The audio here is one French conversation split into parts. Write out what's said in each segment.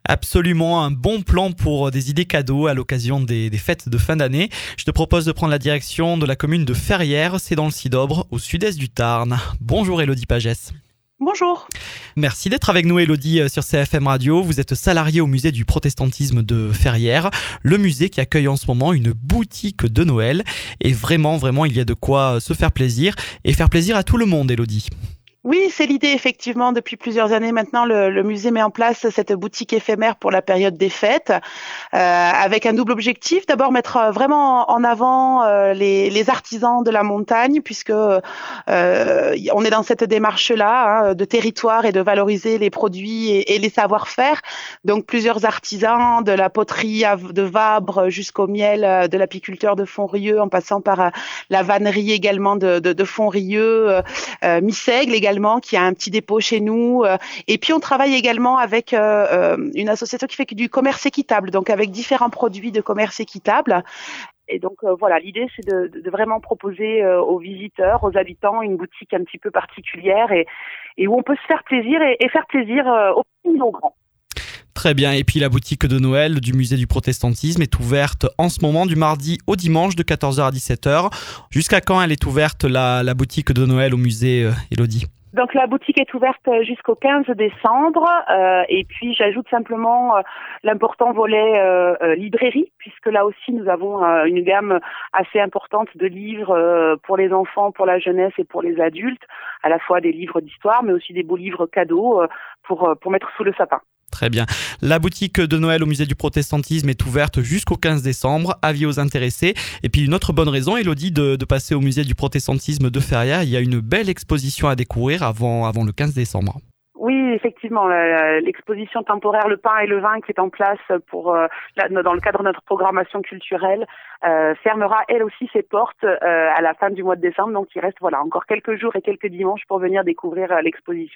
Absolument, un bon plan pour des idées cadeaux à l'occasion des fêtes de fin d'année. Je te propose de prendre la direction de la commune de Ferrières, c'est dans le Cidobre, au sud-est du Tarn. Bonjour Élodie Pagès. Bonjour. Merci d'être avec nous Élodie sur CFM Radio. Vous êtes salariée au musée du protestantisme de Ferrières, le musée qui accueille en ce moment une boutique de Noël. Et vraiment, il y a de quoi se faire plaisir et faire plaisir à tout le monde, Élodie. Oui, c'est l'idée effectivement. Depuis plusieurs années maintenant, le musée met en place cette boutique éphémère pour la période des fêtes, avec un double objectif. D'abord, mettre vraiment en avant les artisans de la montagne, puisque on est dans cette démarche-là de territoire et de valoriser les produits et les savoir-faire. Donc, plusieurs artisans, de la poterie de Vabre jusqu'au miel de l'apiculteur de Fontrieux, en passant par la vannerie également de Fontrieux, Missègle également, qui a un petit dépôt chez nous. Et puis, on travaille également avec une association qui fait du commerce équitable, donc avec différents produits de commerce équitable. Et donc, voilà, l'idée, c'est de vraiment proposer aux visiteurs, aux habitants, une boutique un petit peu particulière et où on peut se faire plaisir et faire plaisir aux petits et aux grands. Très bien, et puis la boutique de Noël du musée du protestantisme est ouverte en ce moment du mardi au dimanche de 14h à 17h. Jusqu'à quand elle est ouverte, la boutique de Noël au musée, Élodie ? Donc la boutique est ouverte jusqu'au 15 décembre et puis j'ajoute simplement l'important volet librairie, puisque là aussi nous avons une gamme assez importante de livres pour les enfants, pour la jeunesse et pour les adultes, à la fois des livres d'histoire mais aussi des beaux livres cadeaux pour mettre sous le sapin. Très bien. La boutique de Noël au musée du protestantisme est ouverte jusqu'au 15 décembre. Avis aux intéressés. Et puis une autre bonne raison, Élodie, de passer au musée du protestantisme de Ferrières. Il y a une belle exposition à découvrir avant le 15 décembre. Oui, effectivement, l'exposition temporaire Le pain et le vin qui est en place dans le cadre de notre programmation culturelle fermera elle aussi ses portes à la fin du mois de décembre. Donc il reste encore quelques jours et quelques dimanches pour venir découvrir l'exposition.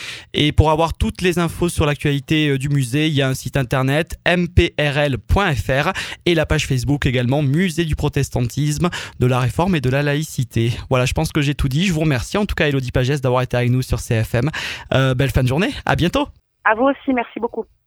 Et pour avoir toutes les infos sur l'actualité du musée, il y a un site internet mprl.fr et la page Facebook également, Musée du protestantisme, de la réforme et de la laïcité. Voilà, je pense que j'ai tout dit. Je vous remercie en tout cas Élodie Pagès d'avoir été avec nous sur CFM. Belle fin de journée, à bientôt. À vous aussi, merci beaucoup.